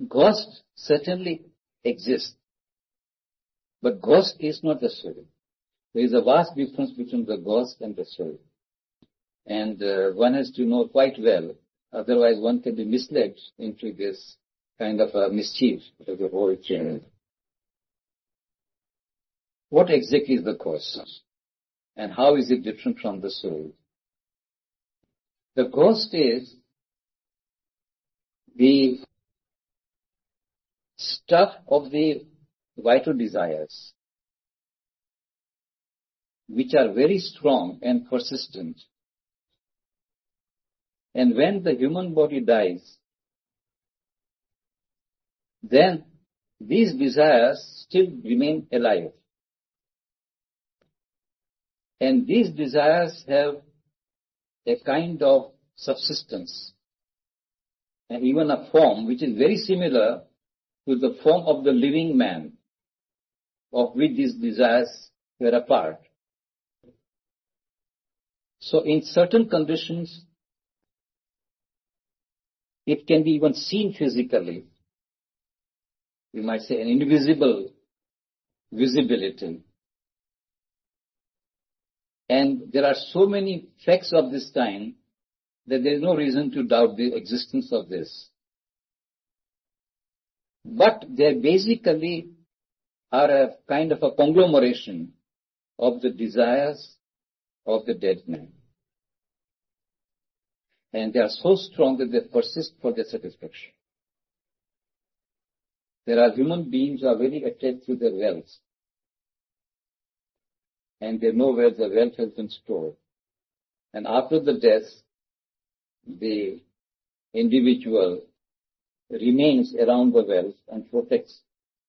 Ghost certainly exists, but ghost is not the soul. There is a vast difference between the ghost and the soul. And one has to know quite well, otherwise one can be misled into this kind of a mischief of the whole chain. What exactly is the ghost? And how is it different from the soul? The ghost is the stuff of the vital desires, which are very strong and persistent. And when the human body dies, then these desires still remain alive. And these desires have a kind of subsistence and even a form which is very similar to the form of the living man, of which these desires were a part. So in certain conditions, it can be even seen physically. We might say an invisible visibility. And there are so many facts of this kind that there is no reason to doubt the existence of this. But they basically are a kind of a conglomeration of the desires of the dead man. And they are so strong that they persist for their satisfaction. There are human beings who are very attached to their wealth. And they know where the wealth has been stored. And after the death, the individual remains around the wealth and protects,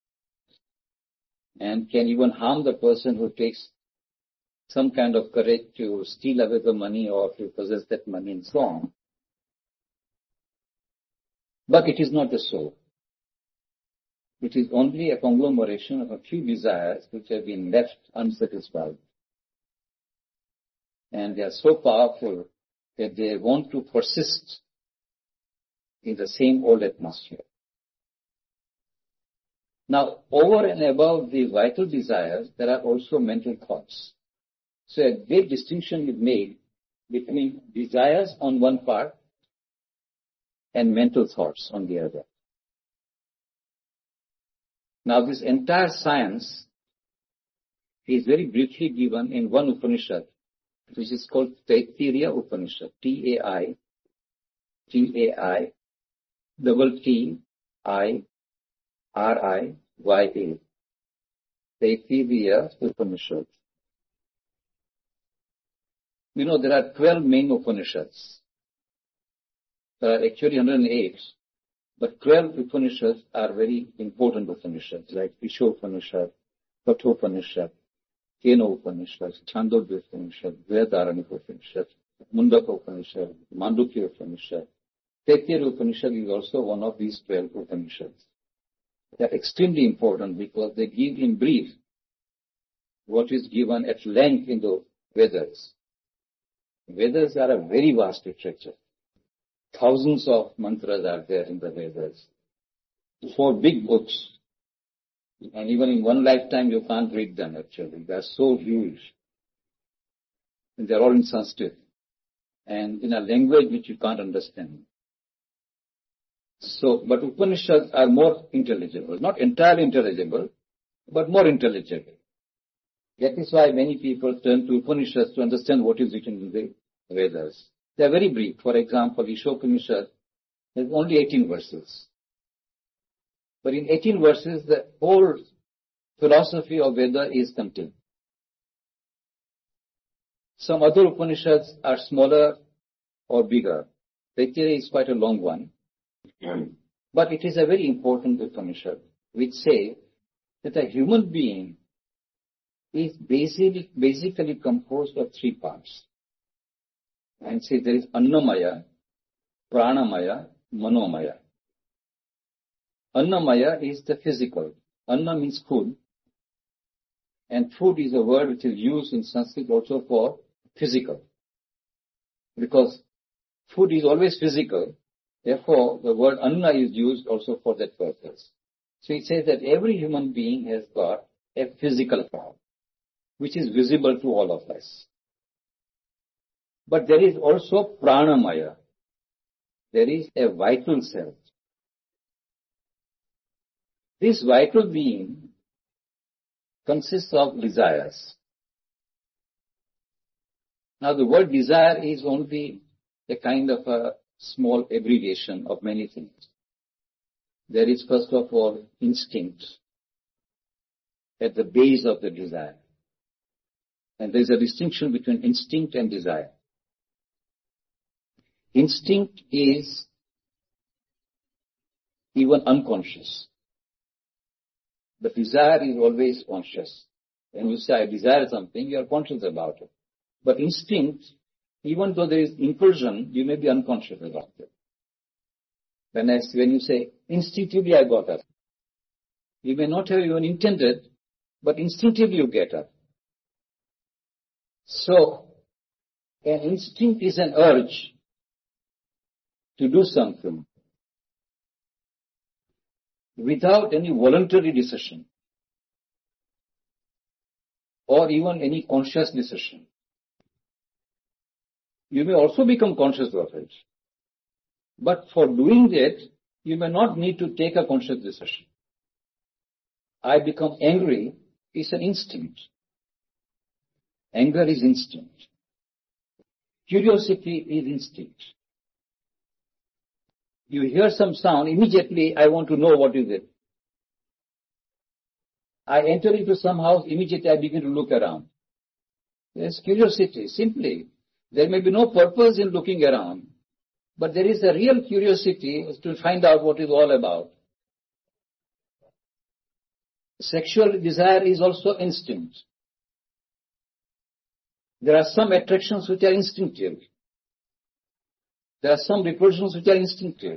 and can even harm the person who takes some kind of courage to steal away the money or to possess that money and so on. But it is not the soul. It is only a conglomeration of a few desires which have been left unsatisfied. And they are so powerful that they want to persist in the same old atmosphere. Now, over and above the vital desires, there are also mental thoughts. So a great distinction is made between desires on one part and mental thoughts on the other. Now, this entire science is very briefly given in one Upanishad, which is called Taittiriya Upanishad, T-A-I-T-T-I-R-I-Y-A. Taittiriya Upanishad. You know, there are 12 main Upanishads. There are actually 108, but 12 Upanishads are very important Upanishads, like Isha Upanishad, Kathopanishad, Kena Upanishad, Chandogya Upanishad, Vedaranyaka Upanishad, Mundaka Upanishad, Mandukya Upanishad. Taittiriya Upanishad is also one of these 12 Upanishads. They are extremely important because they give in brief what is given at length in the Vedas. Vedas are a very vast literature. Thousands of mantras are there in the Vedas. 4 big books. And even in one lifetime you can't read them actually. They are so huge. And they are all in Sanskrit. And in a language which you can't understand. So, but Upanishads are more intelligible. Not entirely intelligible, but more intelligible. That is why many people turn to Upanishads to understand what is written in the Vedas. They are very brief. For example, Isha Upanishad has only 18 verses. But in 18 verses, the whole philosophy of Veda is contained. Some other Upanishads are smaller or bigger. Taittiriya is quite a long one. But it is a very important Upanishad, which says that a human being is basically composed of 3 parts. And say there is Annamaya, Pranamaya, Manomaya. Annamaya is the physical. Anna means food. And food is a word which is used in Sanskrit also for physical. Because food is always physical, Therefore, the word anna is used also for that purpose. So it says that every human being has got a physical form, which is visible to all of us. But there is also pranamaya. There is a vital self. This vital being consists of desires. Now the word desire is only a kind of a small abbreviation of many things. There is first of all instinct at the base of the desire. And there is a distinction between instinct and desire. Instinct is even unconscious. The desire is always conscious. When you say, I desire something, you are conscious about it. But instinct, even though there is impulsion, you may be unconscious about it. When you say, instinctively I got up, you may not have even intended, but instinctively you get up. So, an instinct is an urge to do something without any voluntary decision or even any conscious decision. You may also become conscious of it. But for doing that, you may not need to take a conscious decision. I become angry is an instinct. Anger is instinct. Curiosity is instinct. You hear some sound, immediately I want to know what is it. I enter into some house, immediately I begin to look around. There's curiosity, simply. There may be no purpose in looking around, but there is a real curiosity to find out what it's all about. Sexual desire is also instinct. There are some attractions which are instinctive. There are some repulsions which are instinctive.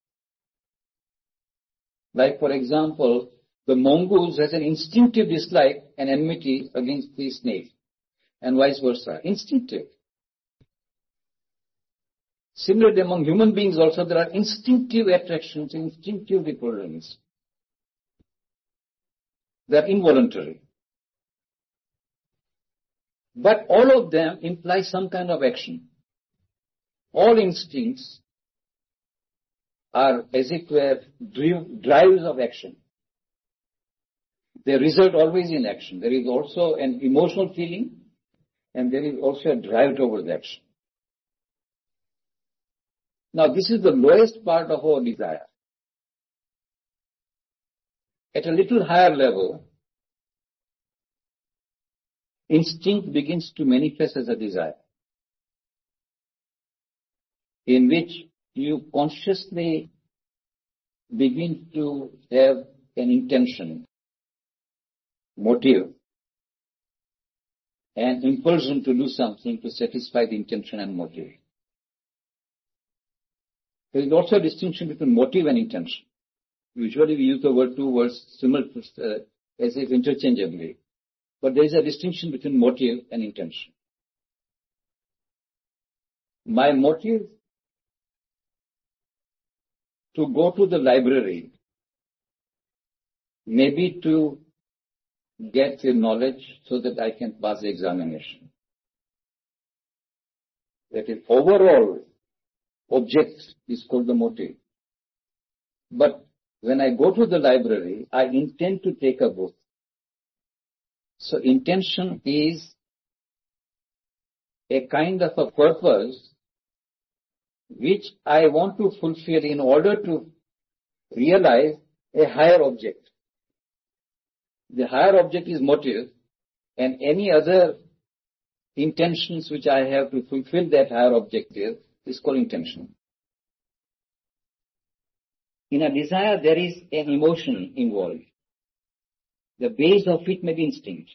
Like, for example, the mongoose has an instinctive dislike and enmity against the snake, and vice versa. Instinctive. Similarly, among human beings also, there are instinctive attractions, instinctive repulsions. They are involuntary. But all of them imply some kind of action. All instincts are, as it were, drives of action. They result always in action. There is also an emotional feeling, and there is also a drive towards action. Now, this is the lowest part of our desire. At a little higher level, instinct begins to manifest as a desire, in which you consciously begin to have an intention, motive, and impulsion to do something to satisfy the intention and motive. There is also a distinction between motive and intention. Usually we use the two words similar as if interchangeably. But there is a distinction between motive and intention. My motive to go to the library may be to get the knowledge so that I can pass the examination. That is, overall object is called the motive. But when I go to the library, I intend to take a book. So intention is a kind of a purpose which I want to fulfill in order to realize a higher object. The higher object is motive, and any other intentions which I have to fulfill that higher objective is called intention. In a desire, there is an emotion involved. The base of it may be instinct.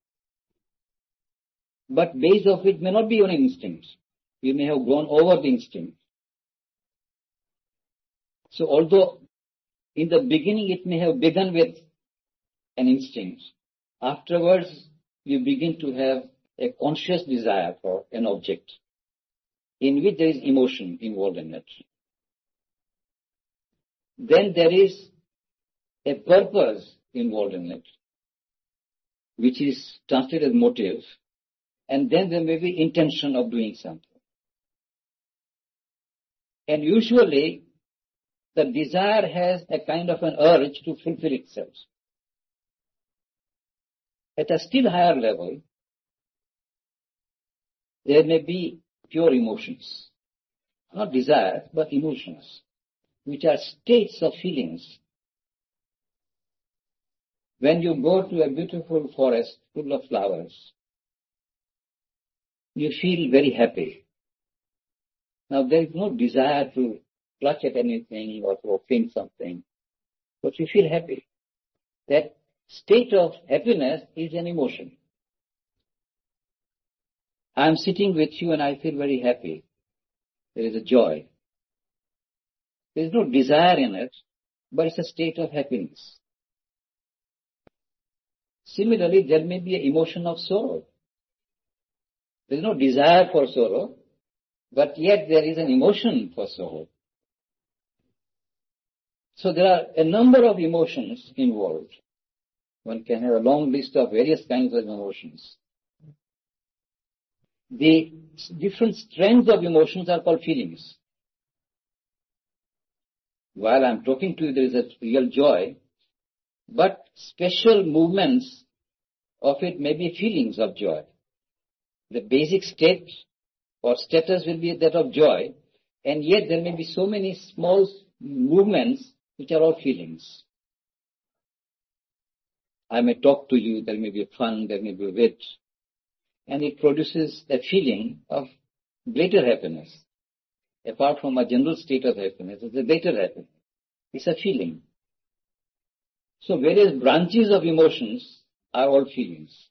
But base of it may not be only instinct. You may have gone over the instinct. So although in the beginning it may have begun with an instinct, afterwards you begin to have a conscious desire for an object in which there is emotion involved in it. then there is a purpose involved in it, which is translated as motive, and then there may be intention of doing something. And usually, the desire has a kind of an urge to fulfill itself. At a still higher level, there may be pure emotions, not desires, but emotions, which are states of feelings. When you go to a beautiful forest full of flowers, you feel very happy. Now there is no desire to clutch at anything or to obtain something, but you feel happy. That state of happiness is an emotion. I am sitting with you and I feel very happy. There is a joy. There is no desire in it, but it's a state of happiness. Similarly, there may be an emotion of sorrow. There is no desire for sorrow, but yet there is an emotion for sorrow. So there are a number of emotions involved. One can have a long list of various kinds of emotions. The different strengths of emotions are called feelings. While I'm talking to you, there is a real joy, but special movements of it may be feelings of joy. The basic state or status will be that of joy, and yet there may be so many small movements which are all feelings. I may talk to you, there may be fun, there may be wit, and it produces a feeling of greater happiness. Apart from a general state of happiness, it's a greater happiness. It's a feeling. So various branches of emotions are all feelings.